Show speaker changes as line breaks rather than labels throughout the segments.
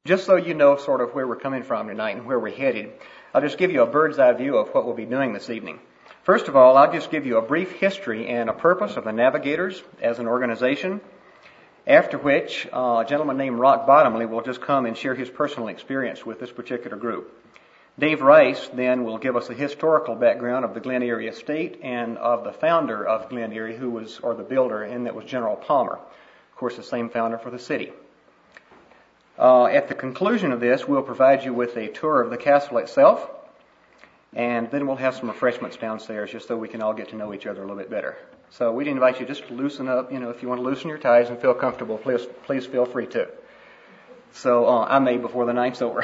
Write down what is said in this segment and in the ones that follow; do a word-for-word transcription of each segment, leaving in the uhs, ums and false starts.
Just so you know sort of where we're coming from tonight and where we're headed, I'll just give you a bird's eye view of what we'll be doing this evening. First of all, I'll just give you a brief history and a purpose of the Navigators as an organization, after which uh, a gentleman named Rock Bottomley will just come and share his personal experience with this particular group. Dave Rice then will give us a historical background of the Glen Erie Estate and of the founder of Glen Erie, who was, or the builder, and that was General Palmer. Of course, the same founder for the city. Uh, at the conclusion of this, we'll provide you with a tour of the castle itself, and then we'll have some refreshments downstairs just so we can all get to know each other a little bit better. So we'd invite you just to loosen up. You know, if you want to loosen your ties and feel comfortable, please, please feel free to. So uh, I may before the night's over.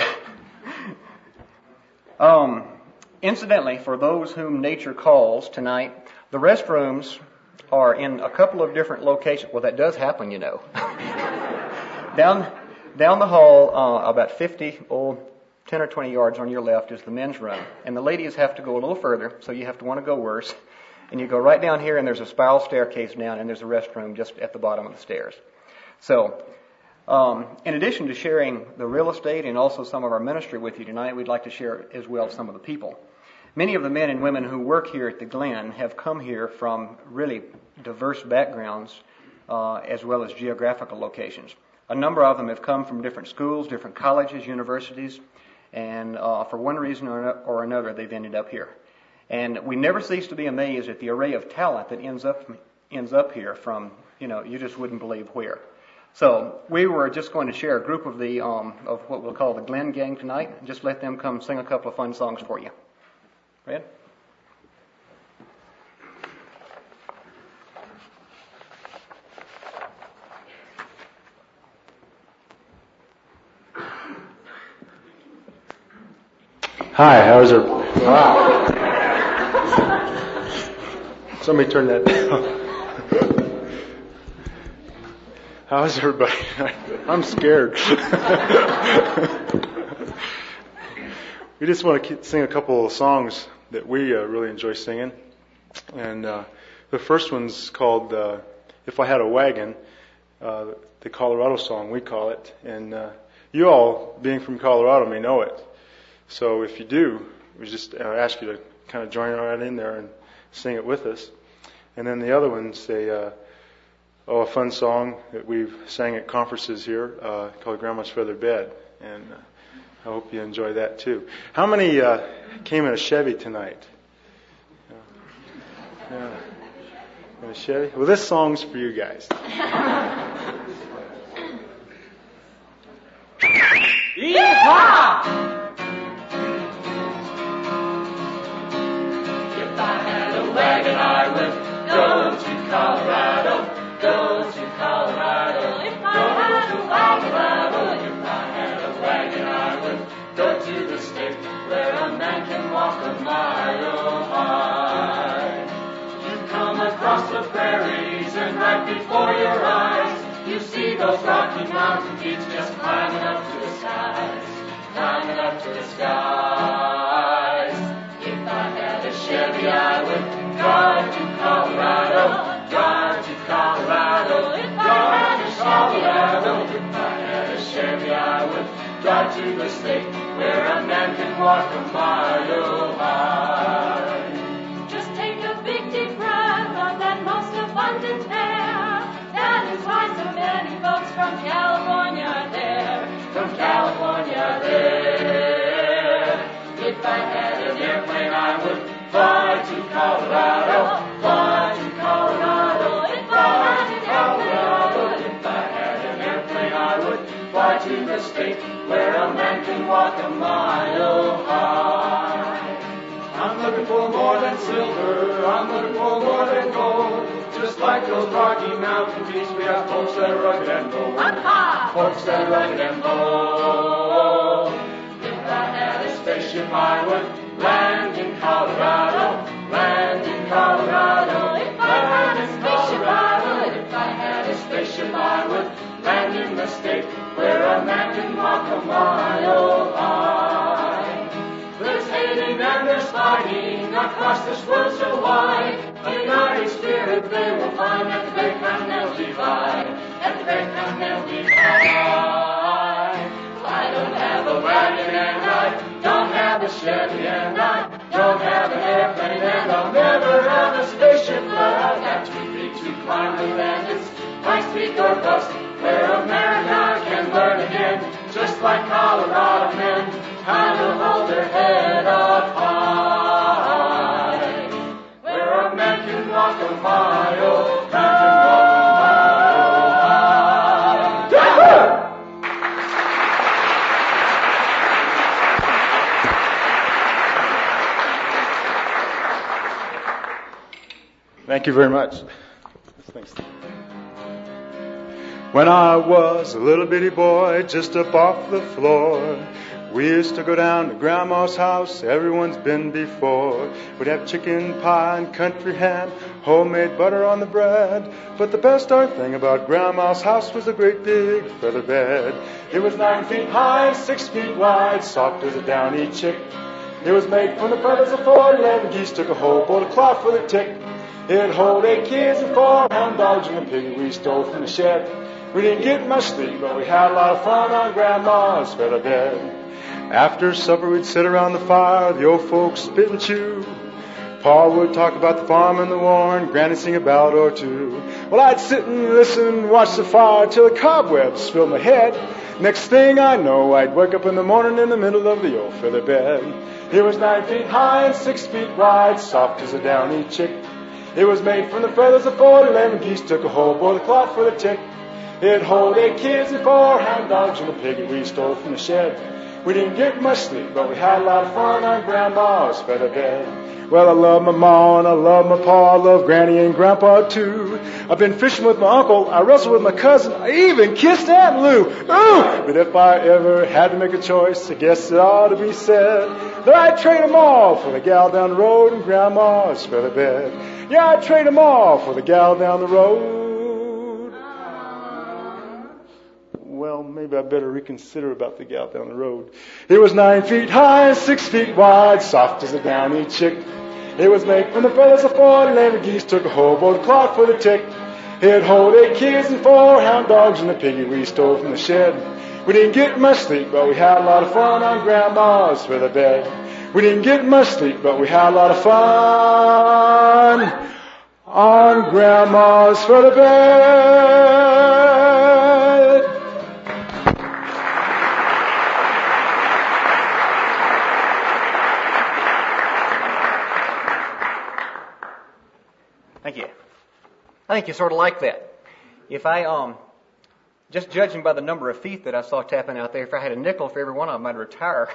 um, incidentally, for those whom nature calls tonight, the restrooms are in a couple of different locations. Well, that does happen, you know. Down... Down the hall, uh, about fifty, oh, ten or twenty yards on your left is the men's room. And the ladies have to go a little further, so you have to want to go worse. And you go right down here, and there's a spiral staircase down, and there's a restroom just at the bottom of the stairs. So, um, in addition to sharing the real estate and also some of our ministry with you tonight, we'd like to share as well some of the people. Many of the men and women who work here at the Glen have come here from really diverse backgrounds, uh, as well as geographical locations. A number of them have come from different schools, different colleges, universities, and uh, for one reason or, or another, they've ended up here. And we never cease to be amazed at the array of talent that ends up ends up here from, you know, you just wouldn't believe where. So we were just going to share a group of the um, of what we'll call the Glen Gang tonight, and just let them come sing a couple of fun songs for you. Red?
Hi, how's it? Wow. Somebody turn that down. How's everybody? I'm scared. We just want to sing a couple of songs that we uh, really enjoy singing. And uh, the first one's called uh, If I Had a Wagon, uh, the Colorado song, we call it. And uh, you all, being from Colorado, may know it. So if you do, we just uh, ask you to kind of join right in there and sing it with us. And then the other one's a, uh, oh, a fun song that we've sang at conferences here uh, called Grandma's Feather Bed. And uh, I hope you enjoy that too. How many uh, came in a Chevy tonight? Yeah. Yeah. In a Chevy? Well, this song's for you guys.
Yeehaw! Wagon, I would go to Colorado, go to Colorado, if I had a Colorado. If I had a wagon, I would go to the state where a man can walk a mile high. You come across the prairies and right before your eyes, you see those Rocky Mountain peaks just climbing up to the skies, climbing up to the skies. If I had a Chevy, I would drive to Colorado, drive to Colorado, if I had a Colorado. If I had a Chevy, I would drive to the state where a man can walk a mile high. Just take a big deep breath of that most abundant air. That is why so many folks from California there, from California there. If I had an airplane, I would fly to Colorado, fly to Colorado, if I had an Colorado. If I had an airplane, I would fly to the state where a man can walk a mile high. I'm looking for more than silver, I'm looking for more than gold. Just like those Rocky Mountain peaks, we have folks that are rugged and bold. Folks that are rugged and bold. If I had a spaceship, I would land in Colorado, land in Colorado. If I had a spaceship, I would. If I had a spaceship, I would land in the state where a man can walk a mile high. There's hating and there's fighting across this world so wide. A united spirit they will find at the Great Continental Divide, at the Great Continental Divide. Why a Chevy, and I don't have an airplane, and I'll never have a spaceship, but I've got too big to climb the land. It's Pikes or bust, where America can learn again, just like Colorado men, how to hold their head up high. Where a man can walk a mile, man can walk a mile high. Yahoo!
Thank you very much. Thanks. When I was a little bitty boy, just up off the floor, we used to go down to Grandma's house, everyone's been before. We'd have chicken pie and country ham, homemade butter on the bread. But the best darn thing about Grandma's house was a great big feather bed. It was nine feet high and six feet wide, soft as a downy chick. It was made from the feathers of four eleven geese, took a whole bowl of cloth with a tick. It'd hold eight kids and four hound dogs and a pig we stole from the shed. We didn't get much sleep, but we had a lot of fun on Grandma's feather bed. After supper, we'd sit around the fire, the old folks spit and chew. Pa would talk about the farm and the war, and Granny sing a ballad or two. Well, I'd sit and listen, watch the fire, till the cobwebs filled my head. Next thing I know, I'd wake up in the morning in the middle of the old feather bed. It was nine feet high and six feet wide, soft as a downy chick. It was made from the feathers of four eleven geese, took a whole bowl of cloth with a tick. It'd hold eight kids and four hound dogs and a pig we stole from the shed. We didn't get much sleep, but we had a lot of fun on Grandma's feather bed. Well, I love my ma and I love my pa, I love Granny and Grandpa too. I've been fishing with my uncle, I wrestled with my cousin, I even kissed Aunt Lou. Ooh! But if I ever had to make a choice, I guess it ought to be said that I'd trade them all for the gal down the road and Grandma's feather bed. Yeah, I'd trade them all for the gal down the road. Well, maybe I better reconsider about the gal down the road. It was nine feet high and six feet wide, soft as a downy chick. It was made from the feathers of four eleven geese, took a whole bowl of cloth for the tick. It'd hold eight kids and four hound dogs and a piggy we stole from the shed. We didn't get much sleep, but we had a lot of fun on Grandma's feather bed. We didn't get much sleep, but we had a lot of fun on Grandma's feather bed.
Thank you. I think you sort of like that. If I, um, just judging by the number of feet that I saw tapping out there, if I had a nickel for every one of them, I'd retire.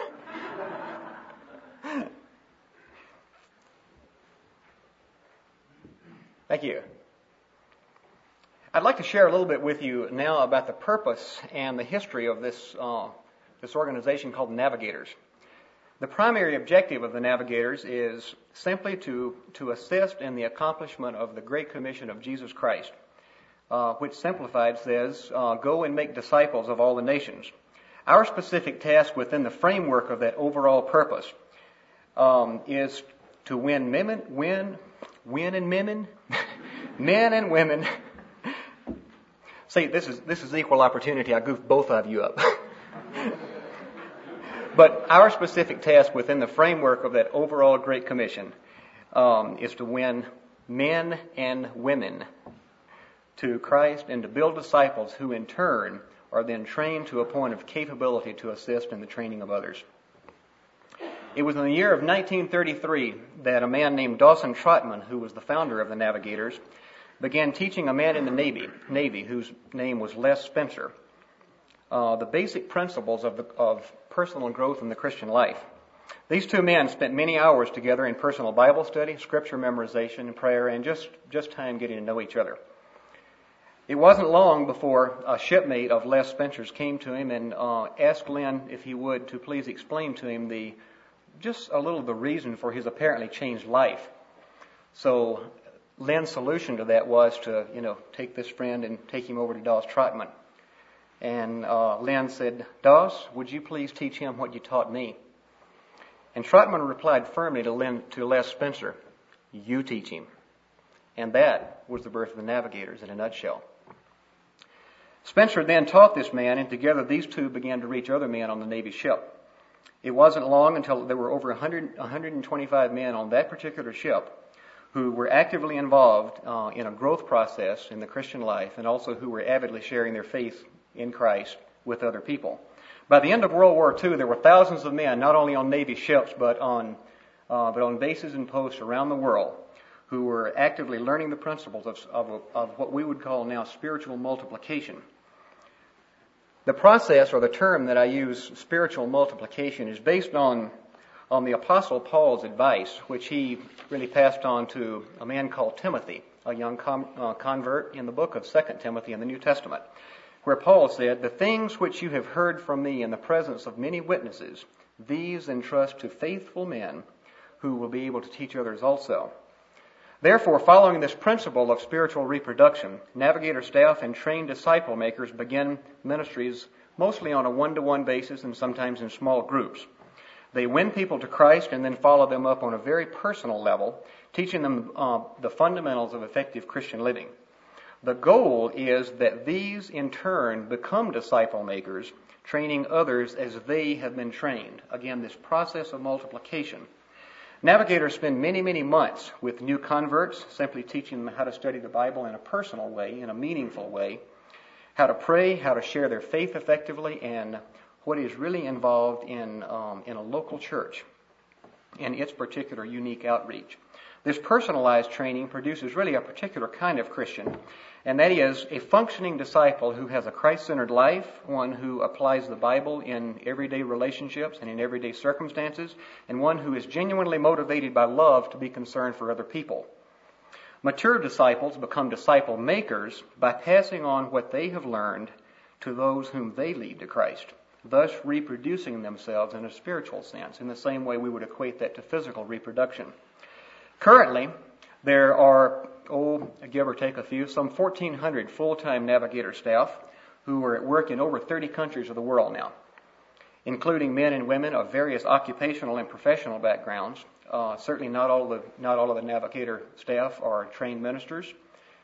Thank you. I'd like to share a little bit with you now about the purpose and the history of this uh, this organization called the Navigators. The primary objective of the Navigators is simply to, to assist in the accomplishment of the Great Commission of Jesus Christ, uh, which simplified says, uh, go and make disciples of all the nations. Our specific task within the framework of that overall purpose um, is to win women, win, win and women, men and women. See, this is this is equal opportunity. I goofed both of you up. But our specific task within the framework of that overall Great Commission um, is to win men and women to Christ and to build disciples who in turn are then trained to a point of capability to assist in the training of others. It was in the year of nineteen thirty-three that a man named Dawson Trotman, who was the founder of the Navigators, began teaching a man in the Navy, Navy whose name was Les Spencer, uh, the basic principles of, the, of personal growth in the Christian life. These two men spent many hours together in personal Bible study, scripture memorization, and prayer, and just, just time getting to know each other. It wasn't long before a shipmate of Les Spencer's came to him and uh, asked Len if he would to please explain to him the just a little of the reason for his apparently changed life. So Len's solution to that was to, you know, take this friend and take him over to Dawes Trotman. And uh, Len said, Dawes, would you please teach him what you taught me? And Trotman replied firmly to, Len, to Les Spencer, you teach him. And that was the birth of the Navigators in a nutshell. Spencer then taught this man, and together these two began to reach other men on the Navy ship. It wasn't long until there were over one hundred, one hundred twenty-five men on that particular ship who were actively involved uh, in a growth process in the Christian life, and also who were avidly sharing their faith in Christ with other people. By the end of World War Two, there were thousands of men, not only on Navy ships, but on uh, but on bases and posts around the world, who were actively learning the principles of, of, of what we would call now spiritual multiplication. The process, or the term that I use, spiritual multiplication, is based on on the Apostle Paul's advice, which he really passed on to a man called Timothy, a young com, uh, convert, in the book of Second Timothy in the New Testament, where Paul said, "The things which you have heard from me in the presence of many witnesses, these entrust to faithful men who will be able to teach others also." Therefore, following this principle of spiritual reproduction, Navigator staff and trained disciple makers begin ministries mostly on a one-to-one basis and sometimes in small groups. They win people to Christ and then follow them up on a very personal level, teaching them uh, the fundamentals of effective Christian living. The goal is that these, in turn, become disciple makers, training others as they have been trained. Again, this process of multiplication. Navigators spend many, many months with new converts, simply teaching them how to study the Bible in a personal way, in a meaningful way, how to pray, how to share their faith effectively, and what is really involved in um, in a local church and its particular unique outreach. This personalized training produces really a particular kind of Christian, and that is a functioning disciple who has a Christ-centered life, one who applies the Bible in everyday relationships and in everyday circumstances, and one who is genuinely motivated by love to be concerned for other people. Mature disciples become disciple makers by passing on what they have learned to those whom they lead to Christ, thus reproducing themselves in a spiritual sense, in the same way we would equate that to physical reproduction. Currently, there are, oh, give or take a few, some fourteen hundred full-time Navigator staff who are at work in over thirty countries of the world now, including men and women of various occupational and professional backgrounds. Uh, certainly not all of the not all of the Navigator staff are trained ministers.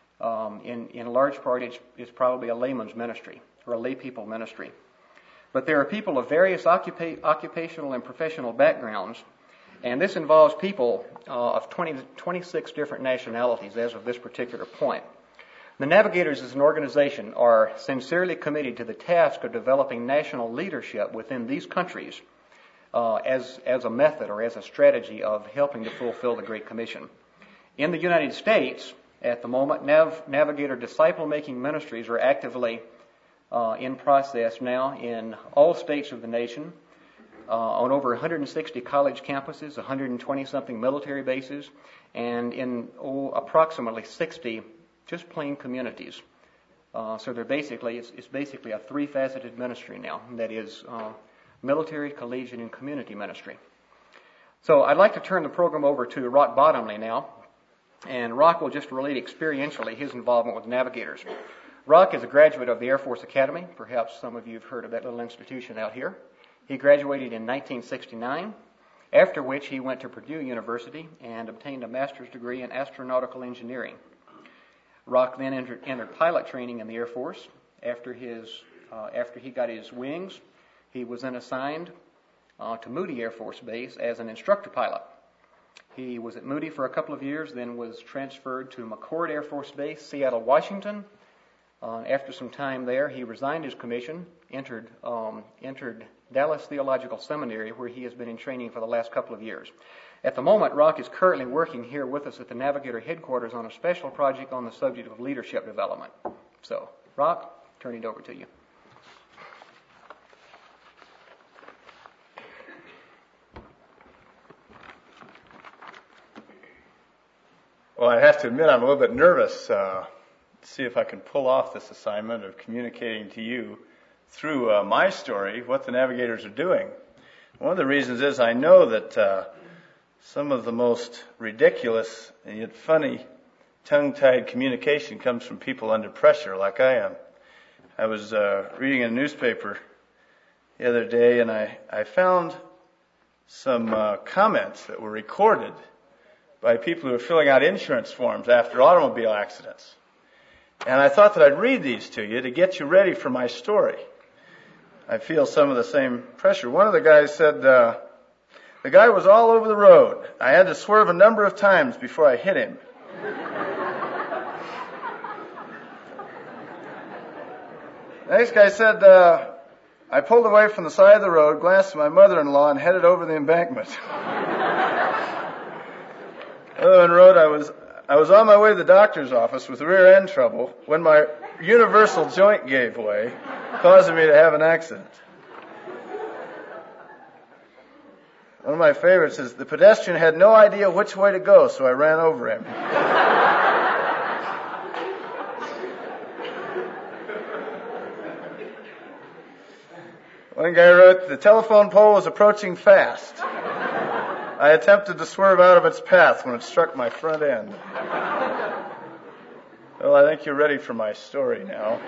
Um, in, in large part, it's, it's probably a layman's ministry or a lay people ministry. But there are people of various occupa- occupational and professional backgrounds, and this involves people uh, of twenty, twenty-six different nationalities as of this particular point. The Navigators as an organization are sincerely committed to the task of developing national leadership within these countries uh, as, as a method or as a strategy of helping to fulfill the Great Commission. In the United States, at the moment, Nav- Navigator disciple-making ministries are actively uh, in process now in all states of the nation, uh, on over one hundred sixty college campuses, one hundred twenty-something military bases, and in oh, approximately sixty just plain communities. Uh, so they're basically, it's, it's basically a three-faceted ministry now. That is uh, military, collegiate, and community ministry. So I'd like to turn the program over to Rock Bottomley now. And Rock will just relate experientially his involvement with Navigators. Rock is a graduate of the Air Force Academy. Perhaps some of you have heard of that little institution out here. He graduated in nineteen sixty-nine, after which he went to Purdue University and obtained a master's degree in astronautical engineering. Rock then entered, entered pilot training in the Air Force. After his, uh, after he got his wings, he was then assigned uh, to Moody Air Force Base as an instructor pilot. He was at Moody for a couple of years, then was transferred to McChord Air Force Base, Seattle, Washington. Uh, after some time there, he resigned his commission, entered um, entered Dallas Theological Seminary, where he has been in training for the last couple of years. At the moment, Rock is currently working here with us at the Navigator headquarters on a special project on the subject of leadership development. So, Rock, turn it over to you.
Well, I have to admit I'm a little bit nervous uh, to see if I can pull off this assignment of communicating to you through uh, my story what the Navigators are doing. One of the reasons is I know that uh, some of the most ridiculous and yet funny tongue-tied communication comes from people under pressure like I am. I was uh, reading a newspaper the other day and I, I found some uh, comments that were recorded by people who are filling out insurance forms after automobile accidents. And I thought that I'd read these to you to get you ready for my story. I feel some of the same pressure. One of the guys said, uh, the guy was all over the road. I had to swerve a number of times before I hit him. The next guy said, uh, I pulled away from the side of the road, glanced at my mother-in-law, and headed over the embankment. Another one wrote, I was, I was on my way to the doctor's office with rear end trouble when my universal joint gave way, causing me to have an accident. One of my favorites is, the pedestrian had no idea which way to go, so I ran over him. One guy wrote, the telephone pole was approaching fast. I attempted to swerve out of its path when it struck my front end. Well, I think you're ready for my story now.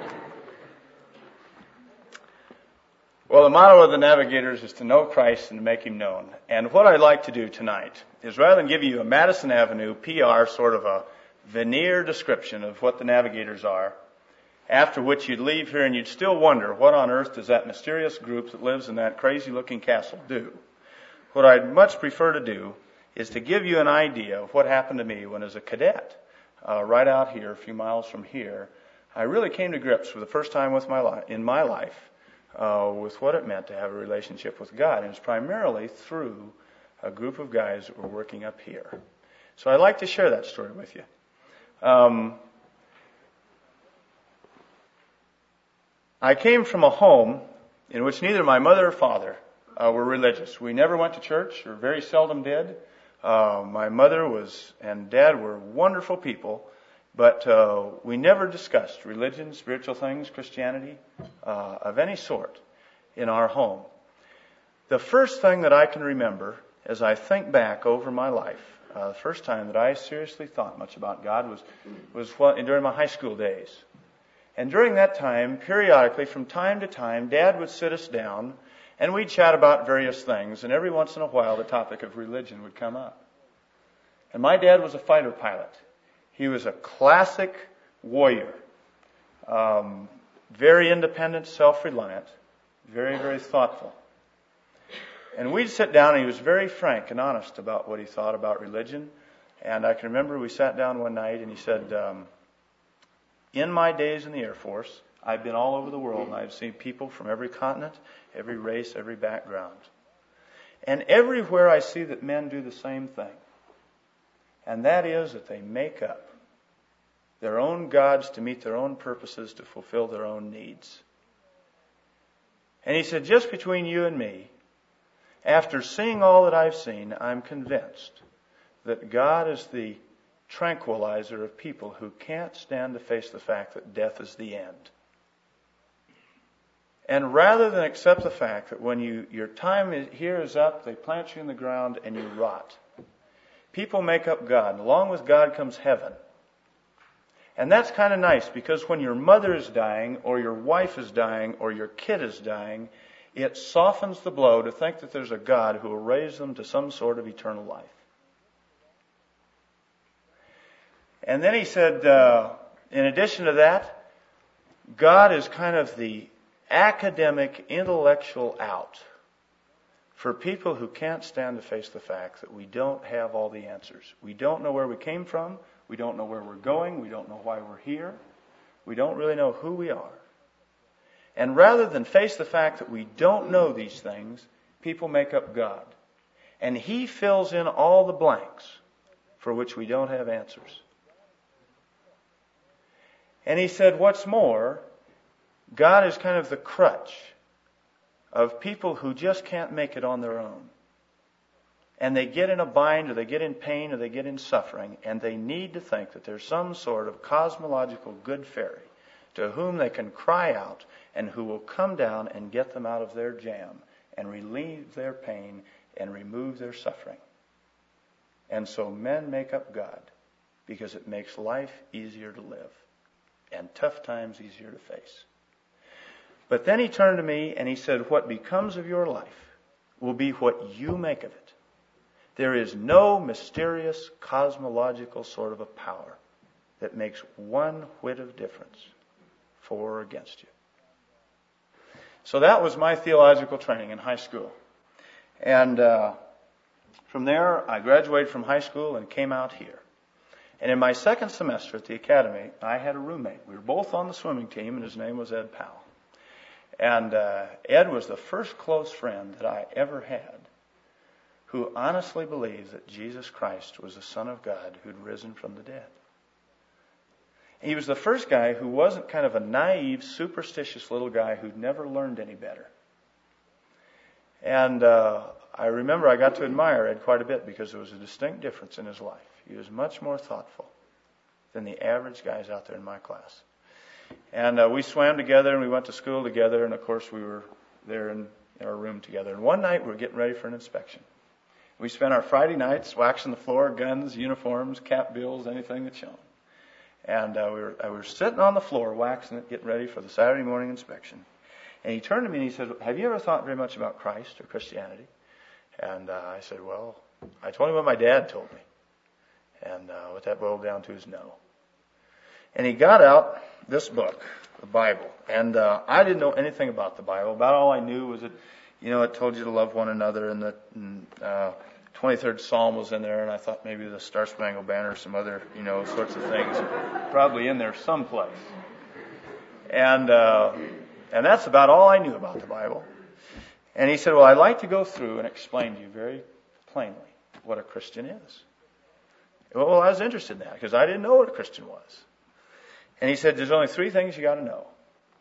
Well, the motto of the Navigators is to know Christ and to make Him known. And what I'd like to do tonight is, rather than give you a Madison Avenue P R sort of a veneer description of what the Navigators are, after which you'd leave here and you'd still wonder, what on earth does that mysterious group that lives in that crazy-looking castle do? What I'd much prefer to do is to give you an idea of what happened to me when as a cadet, uh, right out here, a few miles from here, I really came to grips for the first time with my li- in my life uh, with what it meant to have a relationship with God. And it was primarily through a group of guys that were working up here. So I'd like to share that story with you. Um, I came from a home in which neither my mother or father uh, were religious. We never went to church, or very seldom did. Uh, my mother was and dad were wonderful people, but uh, we never discussed religion, spiritual things, Christianity, uh, of any sort in our home. The first thing that I can remember as I think back over my life, uh, the first time that I seriously thought much about God was, was what, during my high school days. And during that time, periodically, from time to time, Dad would sit us down and we'd chat about various things. And every once in a while, the topic of religion would come up. And my dad was a fighter pilot. He was a classic warrior. Um, very independent, self-reliant, very, very thoughtful. And we'd sit down and he was very frank and honest about what he thought about religion. And I can remember we sat down one night and he said, um, in my days in the Air Force, I've been all over the world and I've seen people from every continent, every race, every background. And everywhere I see that men do the same thing. And that is that they make up their own gods to meet their own purposes, to fulfill their own needs. And he said, just between you and me, after seeing all that I've seen, I'm convinced that God is the tranquilizer of people who can't stand to face the fact that death is the end. And rather than accept the fact that when you your time is, here is up, they plant you in the ground and you rot, people make up God. And along with God comes heaven. And that's kind of nice, because when your mother is dying, or your wife is dying, or your kid is dying, it softens the blow to think that there's a God who will raise them to some sort of eternal life. And then he said, uh, in addition to that, God is kind of the academic, intellectual out for people who can't stand to face the fact that we don't have all the answers. We don't know where we came from. We don't know where we're going. We don't know why we're here. We don't really know who we are. And rather than face the fact that we don't know these things, people make up God. And He fills in all the blanks for which we don't have answers. And he said, what's more, God is kind of the crutch of people who just can't make it on their own. And they get in a bind, or they get in pain, or they get in suffering, and they need to think that there's some sort of cosmological good fairy to whom they can cry out and who will come down and get them out of their jam and relieve their pain and remove their suffering. And so men make up God because it makes life easier to live and tough times easier to face. But then he turned to me and he said, what becomes of your life will be what you make of it. There is no mysterious cosmological sort of a power that makes one whit of difference for or against you. So that was my theological training in high school. And uh, from there, I graduated from high school and came out here. And in my second semester at the academy, I had a roommate. We were both on the swimming team, and his name was Ed Powell. And uh, Ed was the first close friend that I ever had who honestly believed that Jesus Christ was the Son of God who'd risen from the dead. He was the first guy who wasn't kind of a naive, superstitious little guy who'd never learned any better. And uh, I remember I got to admire Ed quite a bit because there was a distinct difference in his life. He was much more thoughtful than the average guys out there in my class. And uh, we swam together and we went to school together, and of course we were there in, in our room together. And one night we were getting ready for an inspection. We spent our Friday nights waxing the floor, guns, uniforms, cap bills, anything that shone. And uh, we were I was sitting on the floor waxing it, getting ready for the Saturday morning inspection. And he turned to me and he said, "Have you ever thought very much about Christ or Christianity?" And uh, I said, "Well," I told him what my dad told me. And uh, what that boiled down to is no. And he got out this book, the Bible. And uh, I didn't know anything about the Bible. About all I knew was that, you know, it told you to love one another, and the uh, twenty-third Psalm was in there, and I thought maybe the Star Spangled Banner or some other, you know, sorts of things probably in there someplace. And uh, and that's about all I knew about the Bible. And he said, "Well, I'd like to go through and explain to you very plainly what a Christian is." Well, I was interested in that because I didn't know what a Christian was. And he said, "There's only three things you got to know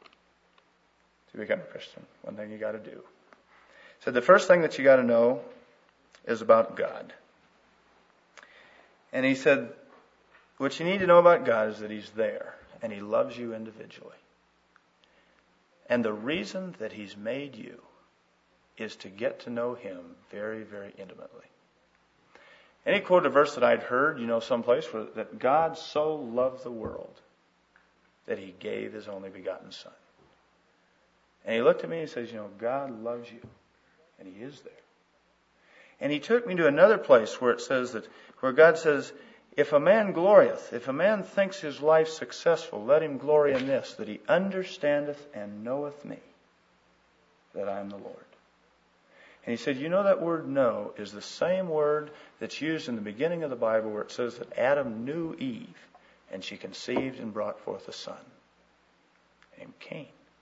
to become a Christian. One thing you got to do." He said, "The first thing that you got to know is about God." And he said, "What you need to know about God is that He's there and He loves you individually. And the reason that He's made you is to get to know Him very, very intimately." And he quoted a verse that I'd heard, you know, someplace, where that God so loved the world that He gave His only begotten Son. And he looked at me and he says, "You know, God loves you, and He is there." And he took me to another place where it says that, where God says, "If a man glorieth, if a man thinks his life successful, let him glory in this, that he understandeth and knoweth me, that I am the Lord." And he said, "You know, that word know is the same word that's used in the beginning of the Bible where it says that Adam knew Eve, and she conceived and brought forth a son named Cain."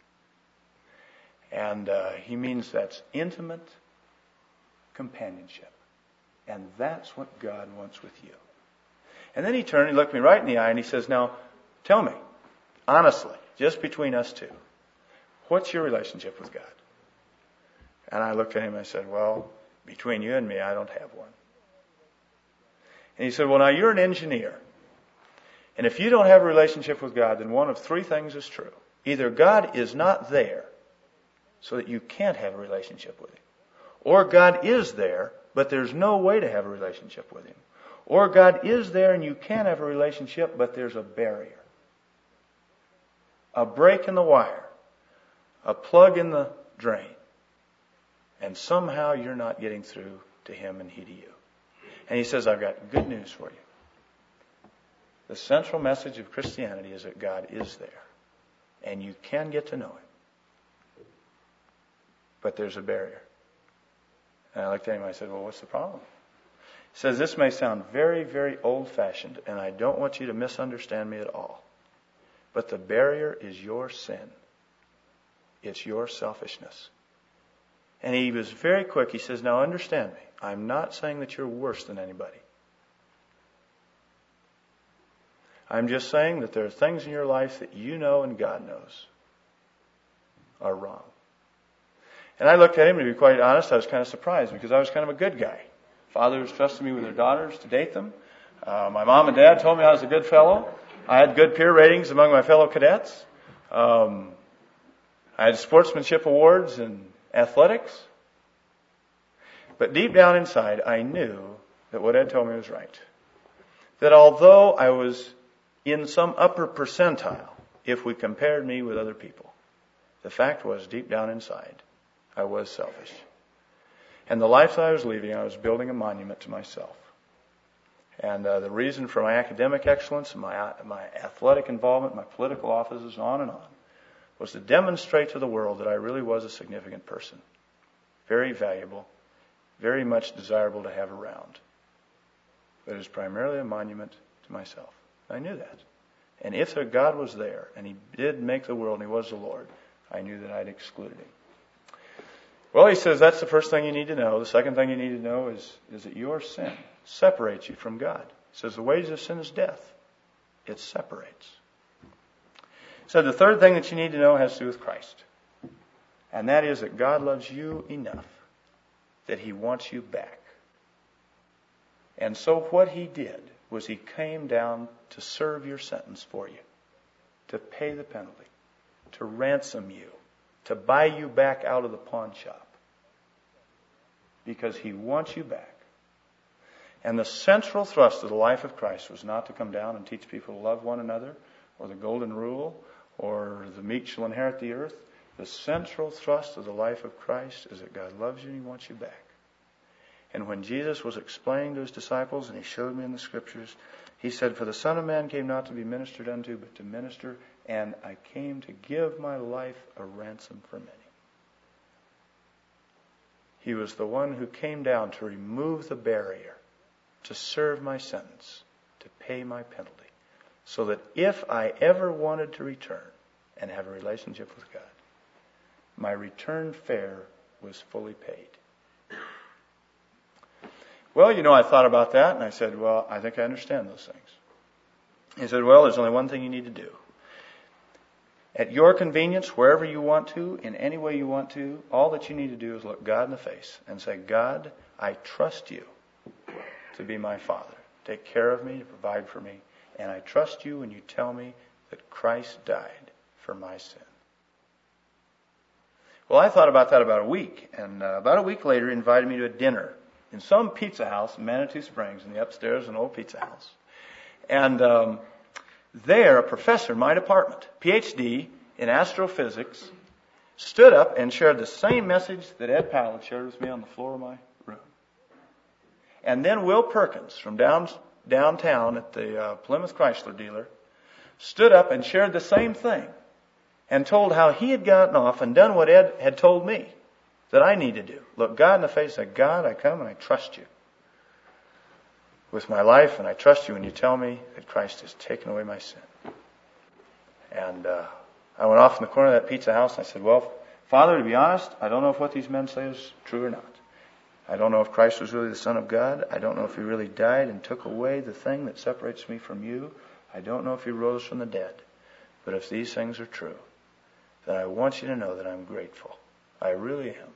And uh, he means that's intimate companionship. And that's what God wants with you. And then he turned and looked me right in the eye and he says, "Now, tell me, honestly, just between us two, what's your relationship with God?" And I looked at him and I said, "Well, between you and me, I don't have one." And he said, "Well, now you're an engineer. And if you don't have a relationship with God, then one of three things is true. Either God is not there so that you can't have a relationship with Him. Or God is there, but there's no way to have a relationship with Him. Or God is there and you can have a relationship, but there's a barrier. A break in the wire. A plug in the drain. And somehow you're not getting through to Him and He to you." And he says, "I've got good news for you. The central message of Christianity is that God is there. And you can get to know Him. But there's a barrier." And I looked at him and I said, "Well, what's the problem?" He says, "This may sound very, very old-fashioned, and I don't want you to misunderstand me at all. But the barrier is your sin. It's your selfishness." And he was very quick. He says, "Now understand me. I'm not saying that you're worse than anybody. I'm just saying that there are things in your life that you know and God knows are wrong." And I looked at him, to be quite honest, I was kind of surprised because I was kind of a good guy. Fathers trusted me with their daughters to date them. Uh, my mom and dad told me I was a good fellow. I had good peer ratings among my fellow cadets. Um, I had sportsmanship awards in athletics. But deep down inside, I knew that what Ed told me was right. That although I was in some upper percentile, if we compared me with other people, the fact was, deep down inside, I was selfish. And the life that I was leading, I was building a monument to myself. And uh, the reason for my academic excellence, my my athletic involvement, my political offices, on and on, was to demonstrate to the world that I really was a significant person. Very valuable, very much desirable to have around. But it was primarily a monument to myself. I knew that. And if there God was there, and he did make the world, and he was the Lord, I knew that I'd excluded him. Well, he says that's the first thing you need to know. The second thing you need to know is, is that your sin separates you from God. He says the wages of sin is death. It separates. So the third thing that you need to know has to do with Christ. And that is that God loves you enough that he wants you back. And so what he did was he came down to serve your sentence for you, to pay the penalty, to ransom you, to buy you back out of the pawn shop. Because he wants you back. And the central thrust of the life of Christ was not to come down and teach people to love one another, or the golden rule, or the meek shall inherit the earth. The central thrust of the life of Christ is that God loves you and he wants you back. And when Jesus was explaining to his disciples, and he showed me in the scriptures, he said, for the Son of Man came not to be ministered unto, but to minister, and I came to give my life a ransom for many. He was the one who came down to remove the barrier, to serve my sentence, to pay my penalty, so that if I ever wanted to return and have a relationship with God, my return fare was fully paid. Well, you know, I thought about that, and I said, well, I think I understand those things. He said, well, there's only one thing you need to do. At your convenience, wherever you want to, in any way you want to, all that you need to do is look God in the face and say, God, I trust you to be my Father. Take care of me, to provide for me. And I trust you when you tell me that Christ died for my sin. Well, I thought about that about a week. And uh, about a week later, he invited me to a dinner in some pizza house in Manitou Springs, in the upstairs, an old pizza house. And um, there, a professor in my department, P H D in astrophysics, stood up and shared the same message that Ed Powell had shared with me on the floor of my room. And then Will Perkins from down, downtown at the uh, Plymouth Chrysler dealer stood up and shared the same thing and told how he had gotten off and done what Ed had told me that I need to do. Look God in the face and say, God, I come and I trust you with my life, and I trust you when you tell me that Christ has taken away my sin. And uh, I went off in the corner of that pizza house and I said, well, Father, to be honest, I don't know if what these men say is true or not. I don't know if Christ was really the Son of God. I don't know if he really died and took away the thing that separates me from you. I don't know if he rose from the dead. But if these things are true, then I want you to know that I'm grateful. I really am.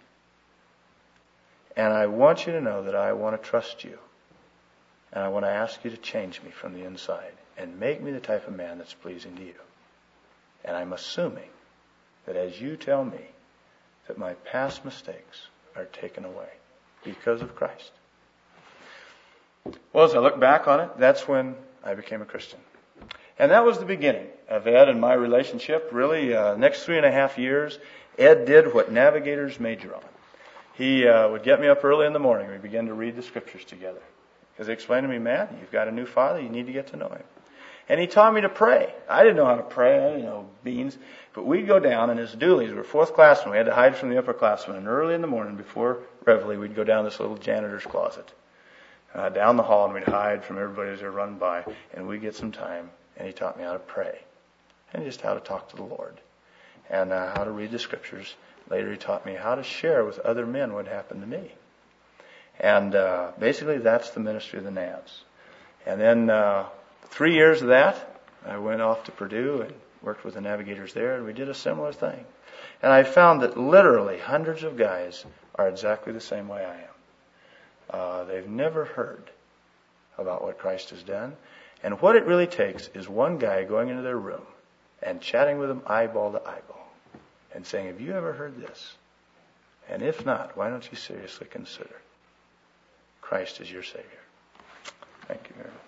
And I want you to know that I want to trust you. And I want to ask you to change me from the inside and make me the type of man that's pleasing to you. And I'm assuming that as you tell me that my past mistakes are taken away because of Christ. Well, as I look back on it, that's when I became a Christian. And that was the beginning of Ed and my relationship. Really, uh, next three and a half years, Ed did what navigators major on. He uh, would get me up early in the morning. We began to read the scriptures together. Because he explained to me, Matt, you've got a new father. You need to get to know him. And he taught me to pray. I didn't know how to pray. I didn't know beans. But we'd go down, and as doolies, we were fourth classmen. We had to hide from the upperclassmen. And early in the morning, before Reveille, we'd go down this little janitor's closet, uh, down the hall, and we'd hide from everybody as they run by. And we'd get some time. And he taught me how to pray. And just how to talk to the Lord. And uh, how to read the scriptures. Later, he taught me how to share with other men what happened to me. And uh, basically, that's the ministry of the Navs. And then uh, three years of that, I went off to Purdue and worked with the navigators there, and we did a similar thing. And I found that literally hundreds of guys are exactly the same way I am. Uh, they've never heard about what Christ has done. And what it really takes is one guy going into their room and chatting with them eyeball to eyeball and saying, have you ever heard this? And if not, why don't you seriously consider Christ as your Savior? Thank you very much.